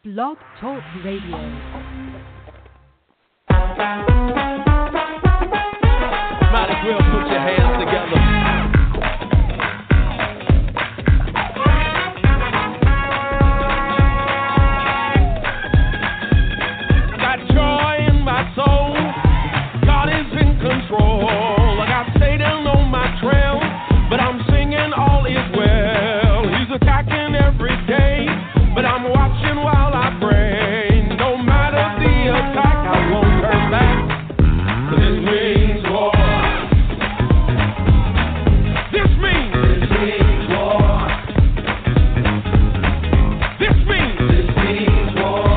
Blog Talk Radio. Might as well put your hands together. Got joy in my soul. God is in control. I got Satan on my trail, but I'm singing all is well. He's attacking every day, but I'm watching while I pray. No matter the attack, I won't turn back. 'Cause this means war. This means war. This means war.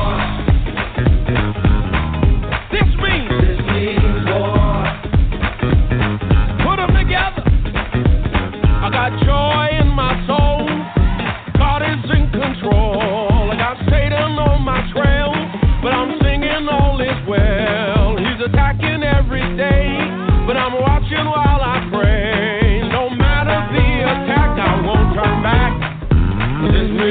This means war. Put them together. I got joy in my soul. God is in control. I got Satan on my trail, but I'm singing all is well. He's attacking every day, but I'm watching while I pray. No matter the attack, I won't turn back. 'Cause it's me.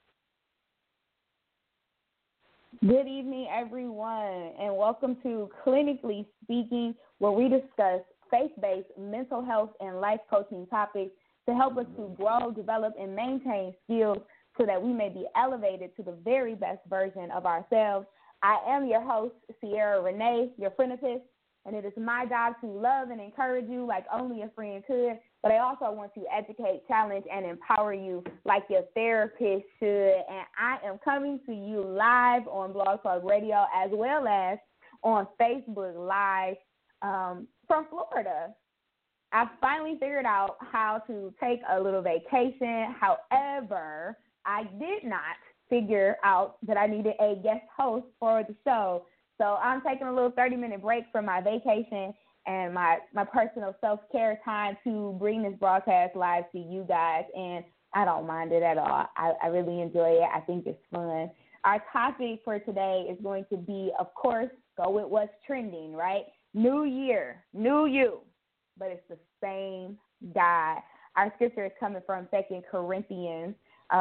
Good evening, everyone, and welcome to Clinically Speaking, where we discuss faith-based mental health and life coaching topics to help us to grow, develop, and maintain skills so that we may be elevated to the very best version of ourselves. I am your host, Sierra Renee, your friendipist, and it is my job to love and encourage you like only a friend could, but I also want to educate, challenge, and empower you like your therapist should. And I am coming to you live on Blog Talk Radio as well as on Facebook Live from Florida. I finally figured out how to take a little vacation. However, I did not figure out that I needed a guest host for the show. So I'm taking a little 30-minute break from my vacation and my personal self-care time to bring this broadcast live to you guys. And I don't mind it at all. I really enjoy it. I think it's fun. Our topic for today is going to be, of course, go with what's trending, right? New year, new you. But it's the same God. Our scripture is coming from 2 Corinthians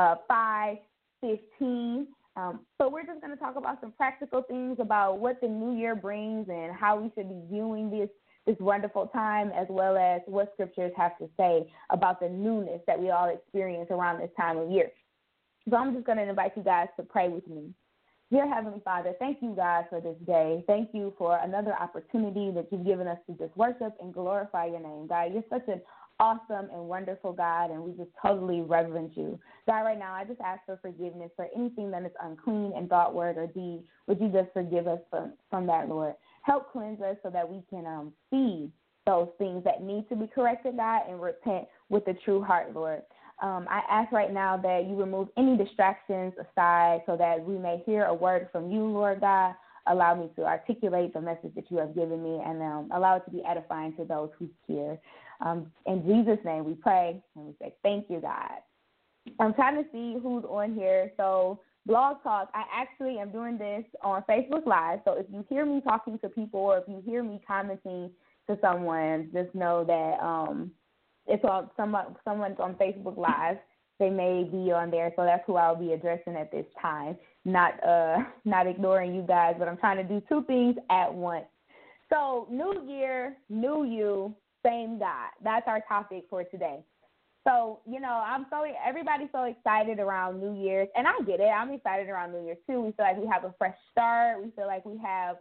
5:15. So we're just going to talk about some practical things about what the new year brings and how we should be viewing this wonderful time, as well as what scriptures have to say about the newness that we all experience around this time of year. So I'm just going to invite you guys to pray with me. Dear Heavenly Father, thank you, God, for this day. Thank you for another opportunity that you've given us to just worship and glorify your name. God, you're such an awesome and wonderful God, and we just totally reverence you. God, right now, I just ask for forgiveness for anything that is unclean in thought, word, or deed. Would you just forgive us from that, Lord? Help cleanse us so that we can see those things that need to be corrected, God, and repent with a true heart, Lord. I ask right now that you remove any distractions aside so that we may hear a word from you, Lord God. Allow me to articulate the message that you have given me and allow it to be edifying to those who hear. In Jesus' name we pray and we say thank you, God. I'm trying to see who's on here. So Blog Talk, I actually am doing this on Facebook Live. So if you hear me talking to people or if you hear me commenting to someone, just know that it's on someone's on Facebook Live. They may be on there, so that's who I'll be addressing at this time. Not ignoring you guys, but I'm trying to do two things at once. So new year, new you, same God. That's our topic for today. So, everybody's so excited around New Year's, and I get it. I'm excited around New Year's too. We feel like we have a fresh start. We feel like we have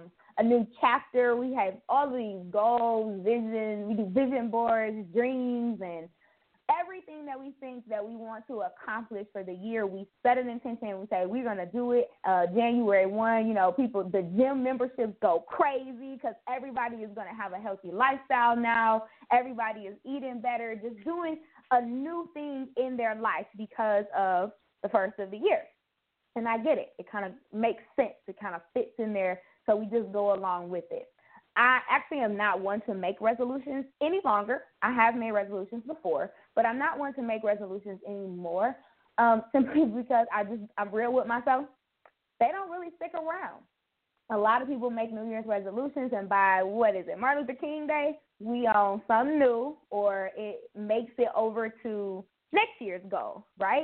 a new chapter. We have all these goals, visions. We do vision boards, dreams, and everything that we think that we want to accomplish for the year. We set an intention and we say we're going to do it January 1. People, the gym memberships go crazy because everybody is going to have a healthy lifestyle now. Everybody is eating better, just doing a new thing in their life because of the first of the year. And I get it. It kind of makes sense. It kind of fits in there, so we just go along with it. I actually am not one to make resolutions any longer. I have made resolutions before, but I'm not one to make resolutions anymore simply because I'm real with myself. They don't really stick around. A lot of people make New Year's resolutions, and by, Martin Luther King Day, we own something new, or it makes it over to next year's goal, right?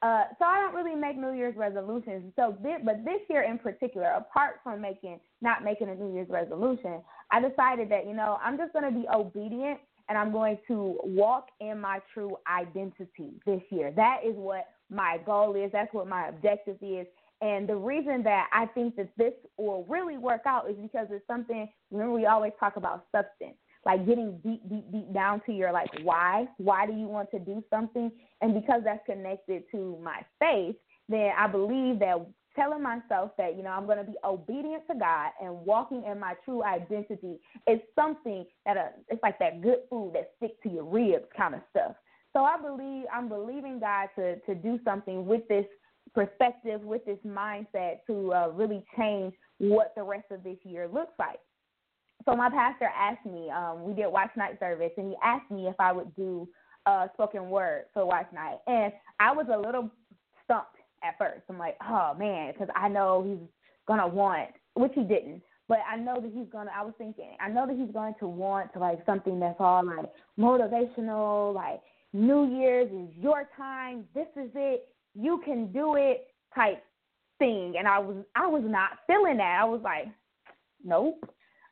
So I don't really make New Year's resolutions. But this year in particular, apart from not making a New Year's resolution, I decided that, I'm just going to be obedient and I'm going to walk in my true identity this year. That is what my goal is. That's what my objective is. And the reason that I think that this will really work out is because it's something, remember we always talk about substance, like getting deep down to your, like, why. Why do you want to do something? And because that's connected to my faith, then I believe that telling myself that, I'm going to be obedient to God and walking in my true identity is something that it's like that good food that sticks to your ribs kind of stuff. So I'm believing God to do something with this perspective, with this mindset to really change what the rest of this year looks like. So my pastor asked me, we did Watch Night service, and he asked me if I would do spoken word for Watch Night. And I was a little stumped at first. I'm like, oh, man, because I know he's going to want, which he didn't, but I know that I was thinking, I know that he's going to want like something that's all like motivational, like New Year's is your time, this is it, you can do it type thing. And I was not feeling that. I was like, nope.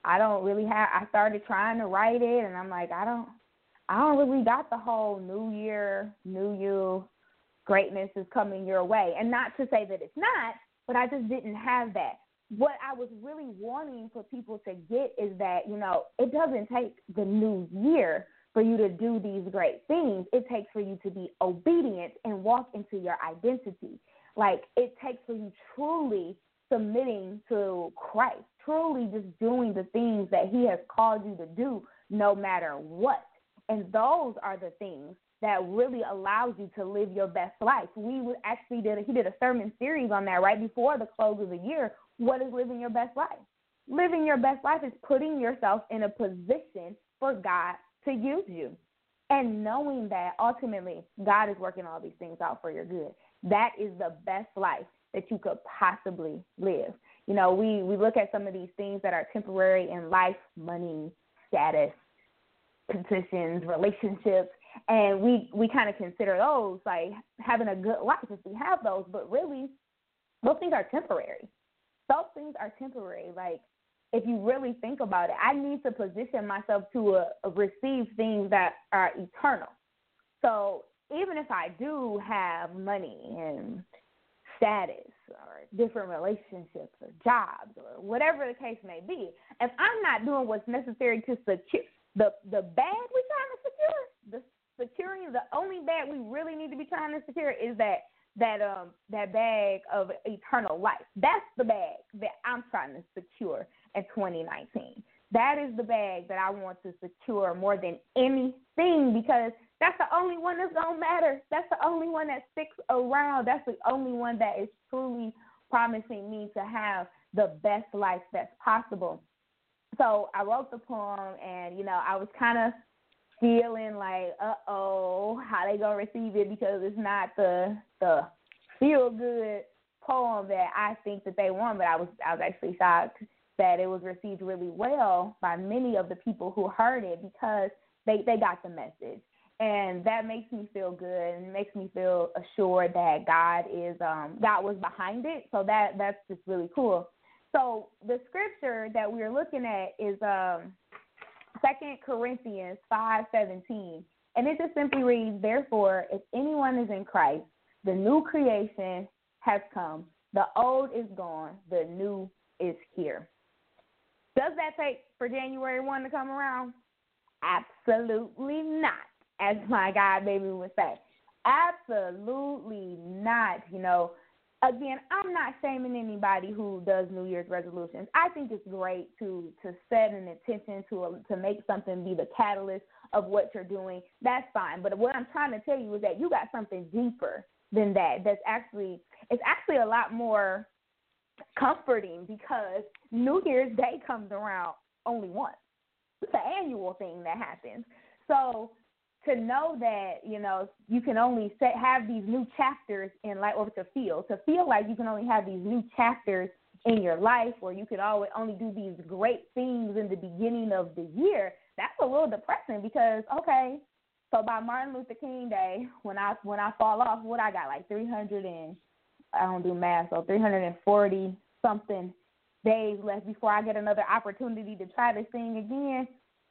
I started trying to write it, and I'm like, I don't really got the whole New Year, New You, greatness is coming your way. And not to say that it's not, but I just didn't have that. What I was really wanting for people to get is that, it doesn't take the new year for you to do these great things. It takes for you to be obedient and walk into your identity. Like, it takes for you truly submitting to Christ, truly just doing the things that he has called you to do no matter what. And those are the things that really allows you to live your best life. He did a sermon series on that right before the close of the year. What is living your best life? Living your best life is putting yourself in a position for God to use you and knowing that ultimately God is working all these things out for your good. That is the best life that you could possibly live. We look at some of these things that are temporary in life, money, status, positions, relationships, and we kind of consider those like having a good life if we have those, but really those things are temporary. Those things are temporary. Like, if you really think about it, I need to position myself to receive things that are eternal. So even if I do have money and status or different relationships or jobs or whatever the case may be, if I'm not doing what's necessary to secure the bag we're trying to secure, the only bag we really need to be trying to secure is that bag of eternal life. That's the bag that I'm trying to secure in 2019. That is the bag that I want to secure more than anything, because that's the only one that's going to matter. That's the only one that sticks around. That's the only one that is truly promising me to have the best life that's possible. So I wrote the poem, and, I was kind of feeling like, how they going to receive it, because it's not the feel-good poem that I think that they want. But I was actually shocked that it was received really well by many of the people who heard it, because they got the message. And that makes me feel good and makes me feel assured that God was behind it. So that's just really cool. So the scripture that we're looking at is 2 Corinthians 5:17. And it just simply reads, "Therefore, if anyone is in Christ, the new creation has come. The old is gone. The new is here." Does that take for January 1 to come around? Absolutely not, as my God baby would say. Absolutely not. Again, I'm not shaming anybody who does New Year's resolutions. I think it's great to set an intention to make something be the catalyst of what you're doing. That's fine. But what I'm trying to tell you is that you got something deeper than that. It's actually a lot more comforting, because New Year's Day comes around only once. It's an annual thing that happens. So to know that, you can only have these new chapters in life, or to feel like you can only have these new chapters in your life, or you can only do these great things in the beginning of the year, that's a little depressing, because, okay, So by Martin Luther King Day, when I fall off, what I got, like 300 and, I don't do math, so 340 something days left before I get another opportunity to try this thing again.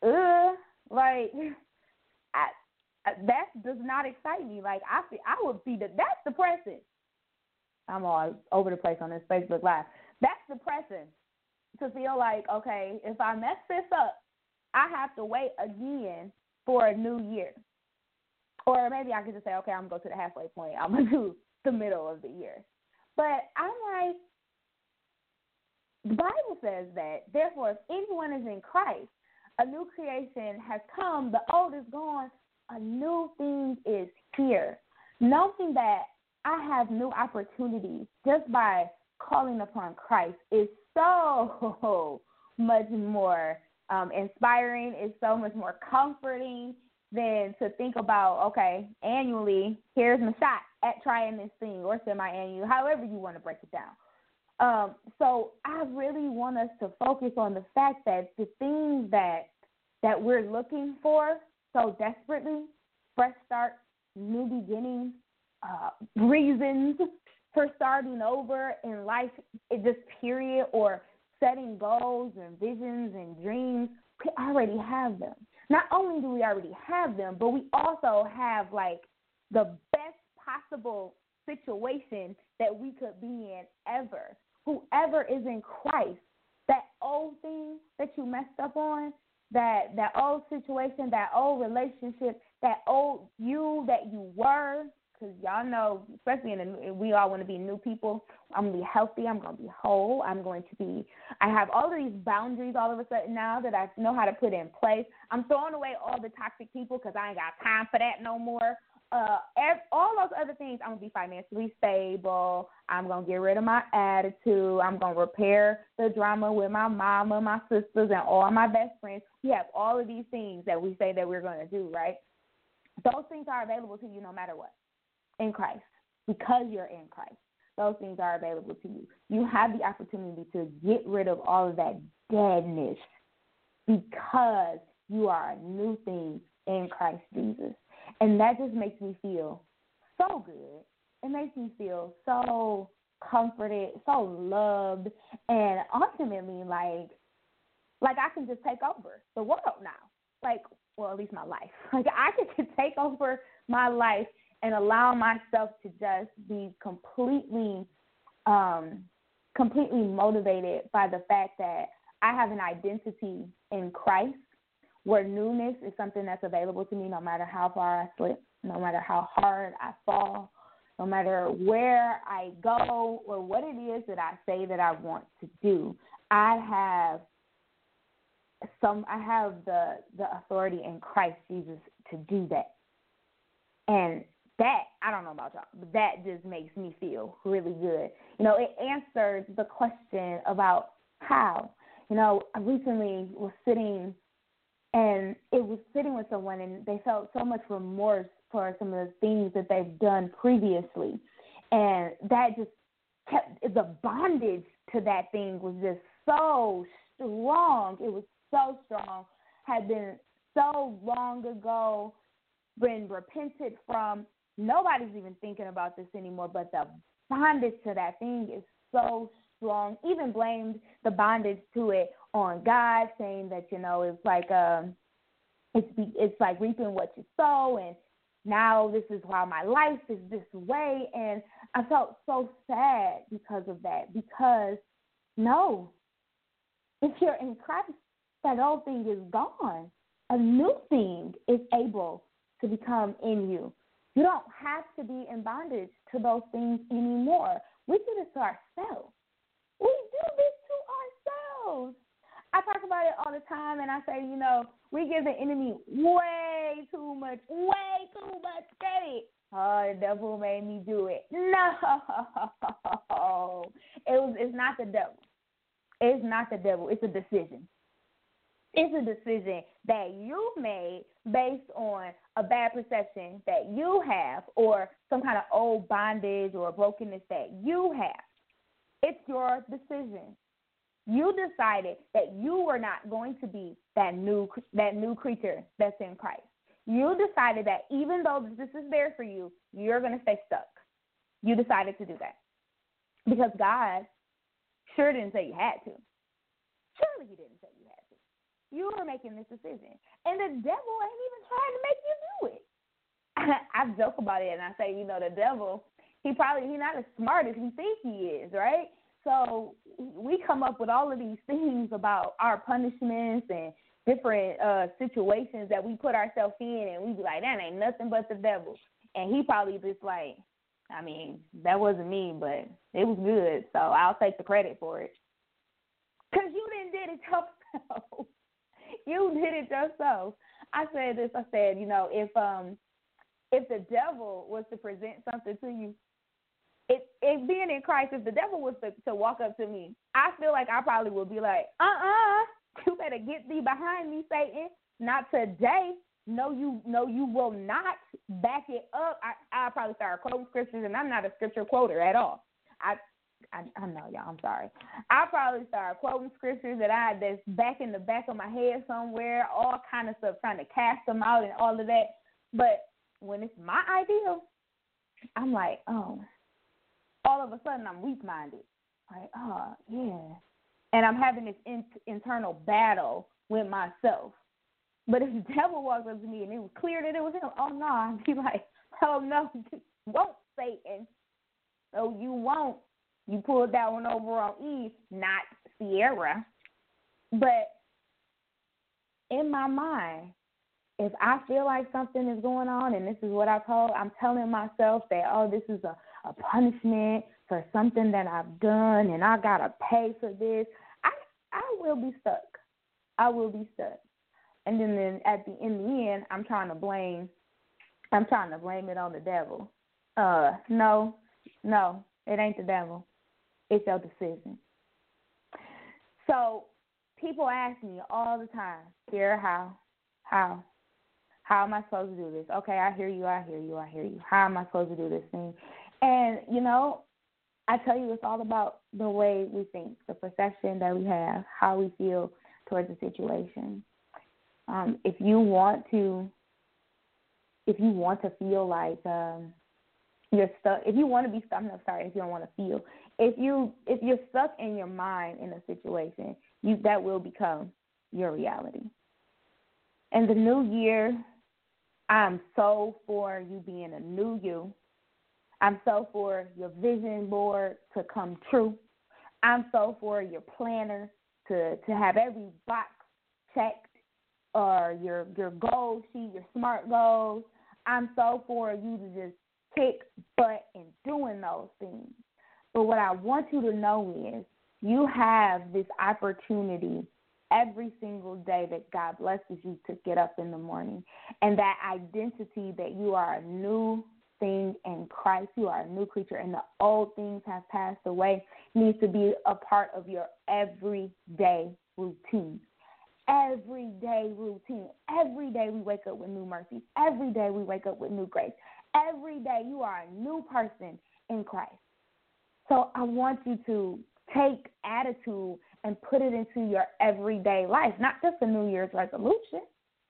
That does not excite me. Like, I would be that's depressing. I'm all over the place on this Facebook Live. That's depressing to feel like, okay, if I mess this up, I have to wait again for a new year. Or maybe I could just say, okay, I'm going to go to the halfway point. I'm going to do the middle of the year. But I'm like, the Bible says that, therefore, if anyone is in Christ, a new creation has come, the old is gone, a new thing is here. Knowing that I have new opportunities just by calling upon Christ is so much more inspiring, it's so much more comforting than to think about, okay, annually, here's my shot at trying this thing, or semi-annual, however you want to break it down. So I really want us to focus on the fact that the things that we're looking for so desperately, fresh start, new beginnings, reasons for starting over in life, this period, or setting goals and visions and dreams, we already have them. Not only do we already have them, but we also have, like, the best possible situation that we could be in ever. Whoever is in Christ, that old thing that you messed up on, that old situation, that old relationship, that old you that you were, because y'all know, especially we all want to be new people. I'm going to be healthy. I'm going to be whole. I have all of these boundaries all of a sudden now that I know how to put in place. I'm throwing away all the toxic people because I ain't got time for that no more. All those other things, I'm going to be financially stable. I'm going to get rid of my attitude. I'm going to repair the drama with my mama, my sisters, and all my best friends. We have all of these things that we say that we're going to do, right? Those things are available to you no matter what. In Christ, because you're in Christ, those things are available to you. You have the opportunity to get rid of all of that deadness because you are a new thing in Christ Jesus. And that just makes me feel so good. It makes me feel so comforted, so loved, and ultimately like I can just take over the world now. Like, well, at least my life. Like, I can take over my life and allow myself to just be completely motivated by the fact that I have an identity in Christ, where newness is something that's available to me no matter how far I slip, no matter how hard I fall, no matter where I go or what it is that I say that I want to do. I have the authority in Christ Jesus to do that. And that, I don't know about y'all, but that just makes me feel really good. You know, it answers the question about how. You know, I recently was sitting with someone, and they felt so much remorse for some of the things that they've done previously. And that just kept, the bondage to that thing was just so strong. It was so strong, had been so long ago, been repented from. Nobody's even thinking about this anymore, but the bondage to that thing is so strong. Even blamed the bondage to it on God, saying that, you know, it's like it's like reaping what you sow, and now this is why my life is this way. And I felt so sad because of that, because no, if you're in Christ, that old thing is gone. A new thing is able to become in you. You don't have to be in bondage to those things anymore. We do this to ourselves. We do this to ourselves. I talk about it all the time, and I say, you know, we give the enemy way too much credit. Oh, the devil made me do it. No, it's not the devil. It's not the devil. It's a decision. It's a decision that you made based on a bad perception that you have, or some kind of old bondage or brokenness that you have. It's your decision. You decided that you were not going to be that new creature that's in Christ. You decided that even though this is there for you, you're going to stay stuck. You decided to do that because God sure didn't say you had to. Surely he didn't say you had to. You were making this decision. And the devil ain't even trying to make you do it. I joke about it and I say, the devil, he's not as smart as we think he is, right? So we come up with all of these things about our punishments and different situations that we put ourselves in, and we be like, that ain't nothing but the devil. And he probably just like, that wasn't me, but it was good, so I'll take the credit for it. Because you didn't did it yourself. You did it yourself. I said, if the devil was to present something to you, it being in Christ, if the devil was to walk up to me, I feel like I probably would be like, you better get thee behind me, Satan. Not today. No, you will not. Back it up. I'll probably start quoting scriptures, and I'm not a scripture quoter at all. I know, y'all. I'm sorry. I'll probably start quoting scriptures that's back in the back of my head somewhere, all kind of stuff, trying to cast them out and all of that. But when it's my ideal, I'm like, all of a sudden I'm weak-minded. Like, yeah. And I'm having this internal battle with myself. But if the devil walks up to me and it was clear that it was him, oh, no, I'd be like, oh, no, you won't, Satan. No, you won't. You pulled that one over on Eve, not Sierra. But in my mind, if I feel like something is going on, and this is what I'm telling myself that, this is a punishment for something that I've done, and I got to pay for this, I will be stuck. I will be stuck. And then in the end, I'm trying to blame it on the devil. No, it ain't the devil. It's your decision. So people ask me all the time, Sarah, how am I supposed to do this? Okay, I hear you. How am I supposed to do this thing? And, I tell you, it's all about the way we think, the perception that we have, how we feel towards the situation. If you want to feel like you're stuck, if you want to be stuck, if you don't want to feel, if you're stuck in your mind in a situation, that will become your reality. And the new year, I'm so for you being a new you. I'm so for your vision board to come true. I'm so for your planner to have every box checked, or your goal sheet, your SMART goals. I'm so for you to just kick butt in doing those things. But what I want you to know is you have this opportunity every single day that God blesses you to get up in the morning. And that identity that you are a new thing in Christ, you are a new creature, and the old things have passed away, needs to be a part of your everyday routine. Everyday routine. Every day we wake up with new mercies. Every day we wake up with new grace. Every day you are a new person in Christ. So I want you to take attitude and put it into your everyday life, not just a New Year's resolution,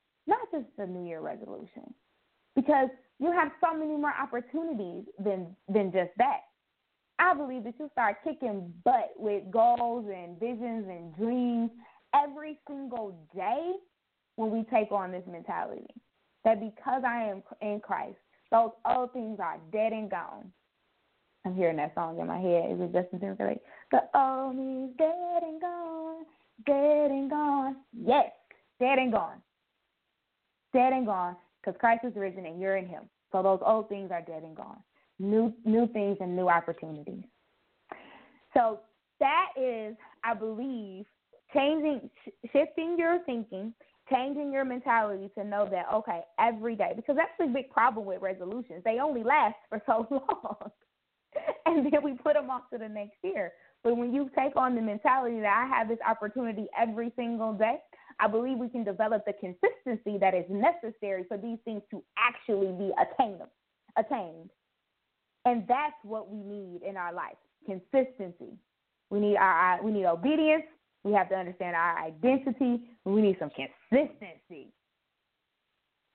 because you have so many more opportunities than just that. I believe that you start kicking butt with goals and visions and dreams every single day when we take on this mentality that because I am in Christ, those old things are dead and gone. I'm hearing that song in my head. Is it Justin Timberlake? The old me is dead and gone, dead and gone. Yes, dead and gone. Dead and gone, because Christ is risen and you're in him. So those old things are dead and gone. New things and new opportunities. So that is, I believe, shifting your thinking, changing your mentality to know that, okay, every day, because that's the big problem with resolutions. They only last for so long. And then we put them off to the next year. But when you take on the mentality that I have this opportunity every single day, I believe we can develop the consistency that is necessary for these things to actually be attained. And that's what we need in our life, consistency. We need obedience. We have to understand our identity. We need some consistency.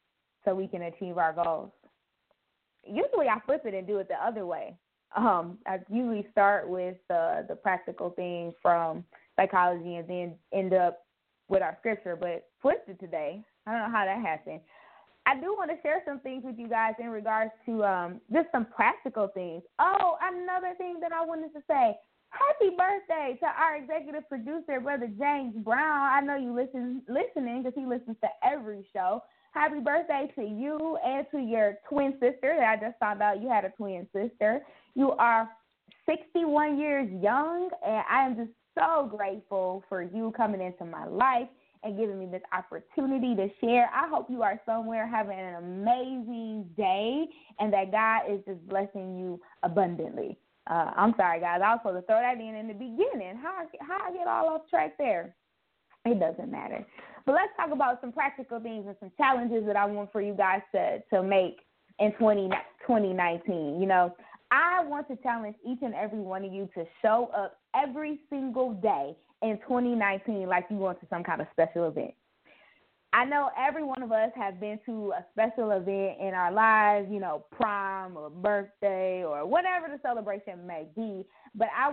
so we can achieve our goals. Usually I flip it and do it the other way. I usually start with the practical things from psychology and then end up with our scripture, but flipped it today. I don't know how that happened. I do want to share some things with you guys in regards to just some practical things. Oh, another thing that I wanted to say. Happy birthday to our executive producer, Brother James Brown. I know you listening because he listens to every show. Happy birthday to you and to your twin sister. I just found out you had a twin sister. You are 61 years young, and I am just so grateful for you coming into my life and giving me this opportunity to share. I hope you are somewhere having an amazing day and that God is just blessing you abundantly. I'm sorry, guys. I was supposed to throw that in the beginning. How I get all off track there? It doesn't matter. But let's talk about some practical things and some challenges that I want for you guys to make in 2019. You know, I want to challenge each and every one of you to show up every single day in 2019 like you going to some kind of special event. I know every one of us have been to a special event in our lives, you know, prom or birthday or whatever the celebration may be. But I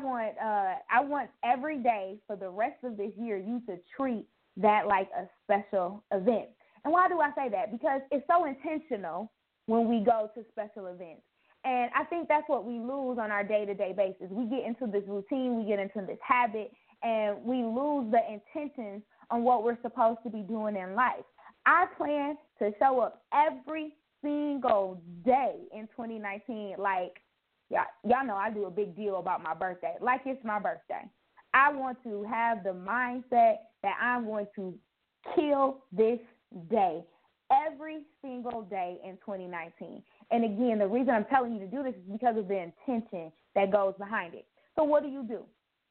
want every day for the rest of this year you to treat that like a special event. And why do I say that? Because it's so intentional when we go to special events. And I think that's what we lose on our day-to-day basis. We get into this routine, we get into this habit, and we lose the intentions on what we're supposed to be doing in life. I plan to show up every single day in 2019 like, y'all know I do a big deal about my birthday, like it's my birthday. I want to have the mindset that I'm going to kill this day every single day in 2019. And again, the reason I'm telling you to do this is because of the intention that goes behind it. So what do?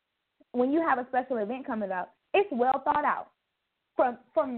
When you have a special event coming up, it's well thought out. From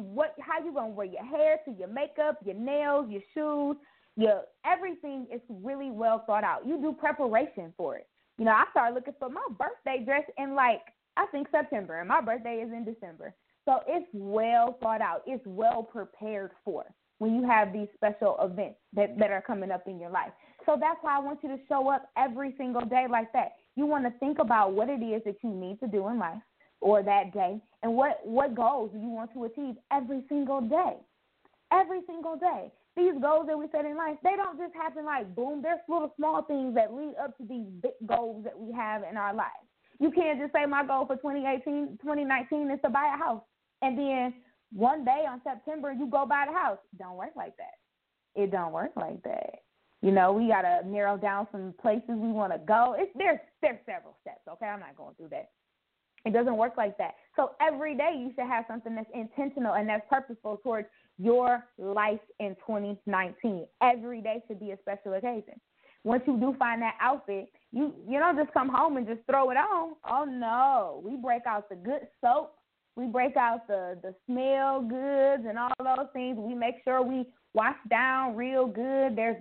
how you gonna wear your hair to your makeup, your nails, your shoes, everything is really well thought out. You do preparation for it. You know, I started looking for my birthday dress in I think September, and my birthday is in December. So it's well thought out. It's well prepared for when you have these special events that are coming up in your life. So that's why I want you to show up every single day like that. You want to think about what it is that you need to do in life or that day, and what goals do you want to achieve every single day. Every single day. These goals that we set in life, they don't just happen like boom. There's little small things that lead up to these big goals that we have in our lives. You can't just say my goal for 2019 is to buy a house, and then one day on September you go buy the house. It don't work like that. It don't work like that. You know, we got to narrow down some places we want to go. There's several steps, okay? I'm not going through that. It doesn't work like that. So every day you should have something that's intentional and that's purposeful towards your life in 2019. Every day should be a special occasion. Once you do find that outfit, you don't just come home and just throw it on. Oh, no. We break out the good soap. We break out the smell goods and all those things. We make sure we wash down real good. There's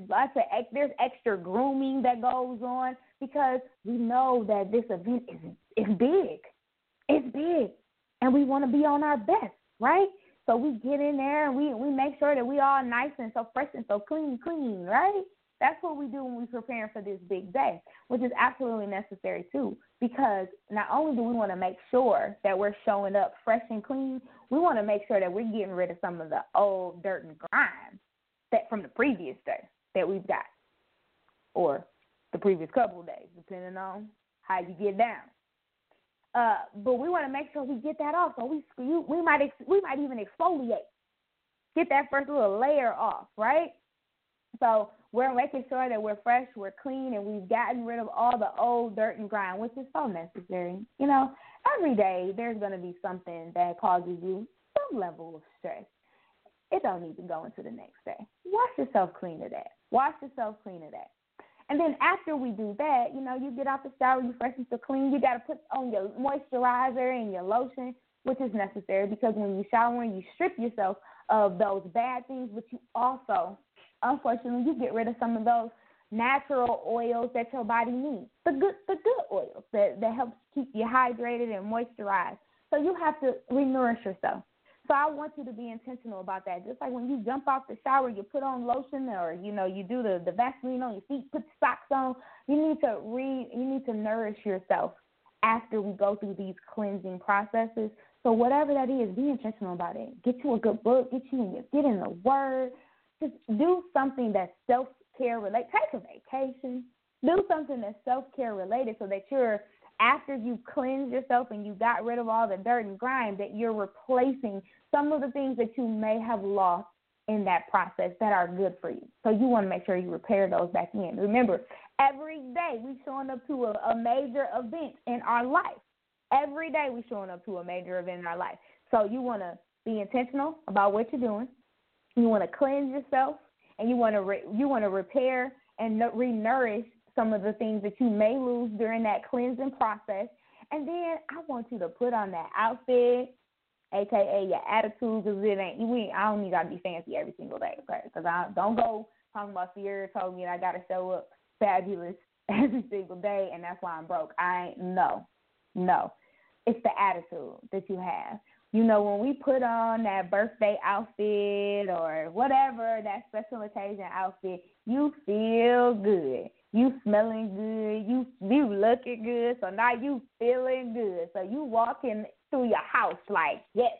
extra grooming that goes on because we know that this event is big. It's big, and we want to be on our best, right? So we get in there and we make sure that we all nice and so fresh and so clean, right? That's what we do when we're preparing for this big day, which is absolutely necessary too, because not only do we want to make sure that we're showing up fresh and clean, we want to make sure that we're getting rid of some of the old dirt and grime that from the previous day that we've got, or the previous couple of days, depending on how you get down. But we want to make sure we get that off. So we might even exfoliate, get that first little layer off, right? So we're making sure that we're fresh, we're clean, and we've gotten rid of all the old dirt and grime, which is so necessary. You know, every day there's going to be something that causes you some level of stress. It don't need to go into the next day. Wash yourself clean of that. And then after we do that, you know, you get out the shower, you fresh and so clean. You got to put on your moisturizer and your lotion, which is necessary because when you shower, you strip yourself of those bad things, but you also, unfortunately, you get rid of some of those natural oils that your body needs, the good oils that helps keep you hydrated and moisturized. So you have to re-nourish yourself. So I want you to be intentional about that. Just like when you jump off the shower, you put on lotion, or you do the Vaseline on your feet, put the socks on. You need to nourish yourself after we go through these cleansing processes. So whatever that is, be intentional about it. Get you a good book. Get in the Word. Just do something that's self-care related. Take a vacation. Do something that's self-care related so that after you cleanse yourself and you got rid of all the dirt and grime, that you're replacing some of the things that you may have lost in that process that are good for you. So you want to make sure you repair those back in. Remember, every day we're showing up to a major event in our life. Every day we're showing up to a major event in our life. So you want to be intentional about what you're doing. You want to cleanse yourself, and you want to repair and re-nourish some of the things that you may lose during that cleansing process. And then I want you to put on that outfit, a.k.a. your attitude, because I don't need to be fancy every single day, okay? Because I don't go talking about Sierra told me that I got to show up fabulous every single day, and that's why I'm broke. No. It's the attitude that you have. When we put on that birthday outfit or whatever, that special occasion outfit, you feel good. You smelling good. You looking good. So now you feeling good. So you walking through your house like, yes.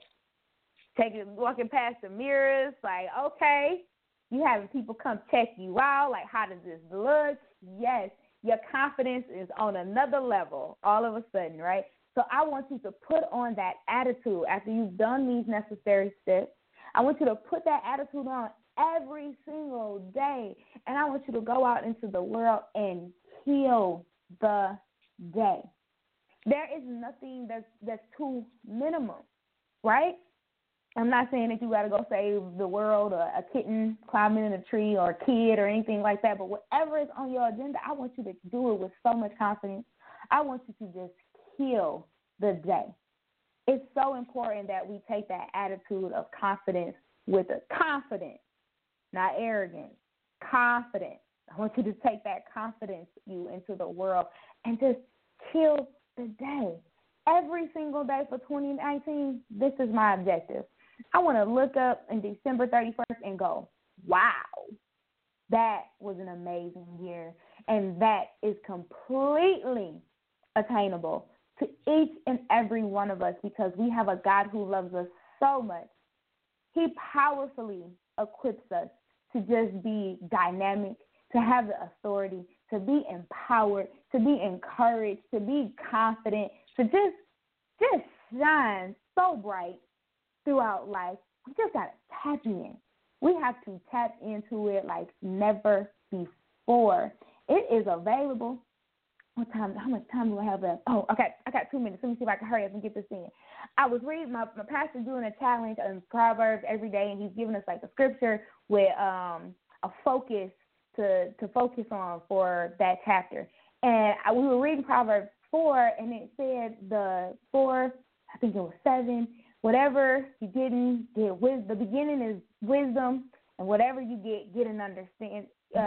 Walking past the mirrors like, okay. You having people come check you out like, how does this look? Yes. Your confidence is on another level all of a sudden, right? So I want you to put on that attitude after you've done these necessary steps. I want you to put that attitude on every single day. And I want you to go out into the world and kill the day. There is nothing that's too minimum, right? I'm not saying that you got to go save the world or a kitten climbing in a tree or a kid or anything like that. But whatever is on your agenda, I want you to do it with so much confidence. I want you to just kill the day. It's so important that we take that attitude of confidence with a confidence, not arrogance, confidence. I want you to take that confidence you into the world and just kill the day. Every single day for 2019, this is my objective. I want to look up in December 31st and go, wow, that was an amazing year. And that is completely attainable to each and every one of us because we have a God who loves us so much. He powerfully equips us to just be dynamic, to have the authority, to be empowered, to be encouraged, to be confident, to just shine so bright throughout life. We just got to tap in. We have to tap into it like never before. It is available. What time? How much time do I have left? Oh, okay. I got 2 minutes. Let me see if I can hurry up and get this in. I was reading, my pastor's doing a challenge on Proverbs every day, and he's giving us like a scripture with a focus to focus on for that chapter. And we were reading Proverbs 4, and it said the 4, I think it was 7, whatever you didn't get wisdom. The beginning is wisdom, and whatever you get an understanding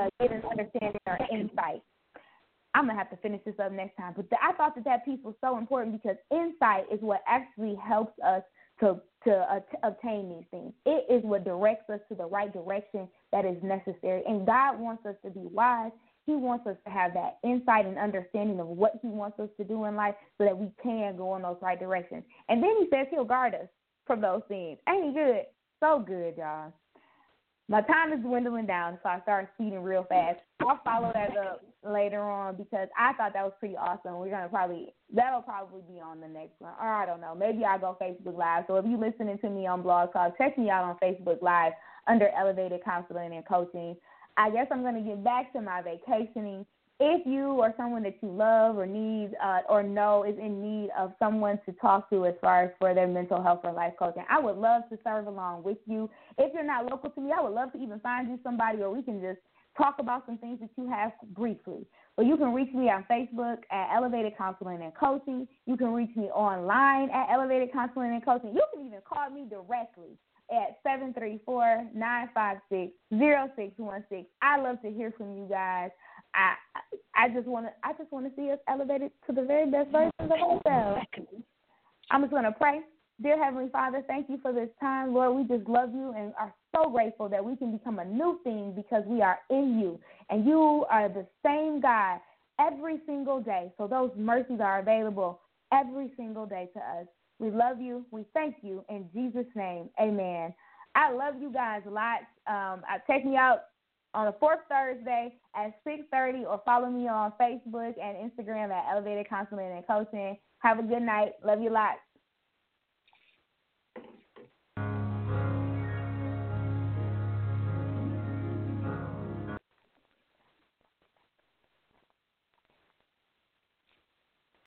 or insight. I'm going to have to finish this up next time. But I thought that piece was so important because insight is what actually helps us to obtain these things. It is what directs us to the right direction that is necessary. And God wants us to be wise. He wants us to have that insight and understanding of what he wants us to do in life so that we can go in those right directions. And then he says he'll guard us from those things. Ain't he good? So good, y'all. My time is dwindling down, so I started speeding real fast. I'll follow that up later on because I thought that was pretty awesome. That'll probably be on the next one. Or I don't know. Maybe I'll go Facebook Live. So if you're listening to me on Blog Talk, check me out on Facebook Live under Elevated Counseling and Coaching. I guess I'm going to get back to my vacationing. If you or someone that you love or need or know is in need of someone to talk to as far as for their mental health or life coaching, I would love to serve along with you. If you're not local to me, I would love to even find you somebody or we can just talk about some things that you have briefly. But you can reach me on Facebook at Elevated Counseling and Coaching. You can reach me online at Elevated Counseling and Coaching. You can even call me directly at 734-956-0616. I love to hear from you guys. I just want to see us elevated to the very best versions of ourselves. I'm just going to pray, Dear Heavenly Father, thank you for this time. Lord, we just love you and are so grateful that we can become a new thing because we are in you. And you are the same God every single day. So those mercies are available every single day to us. We love you. We thank you. In Jesus' name, amen. I love you guys lots. Take me out on the fourth Thursday at 6:30 or follow me on Facebook and Instagram at Elevated Counseling and Coaching. Have a good night. Love you lots.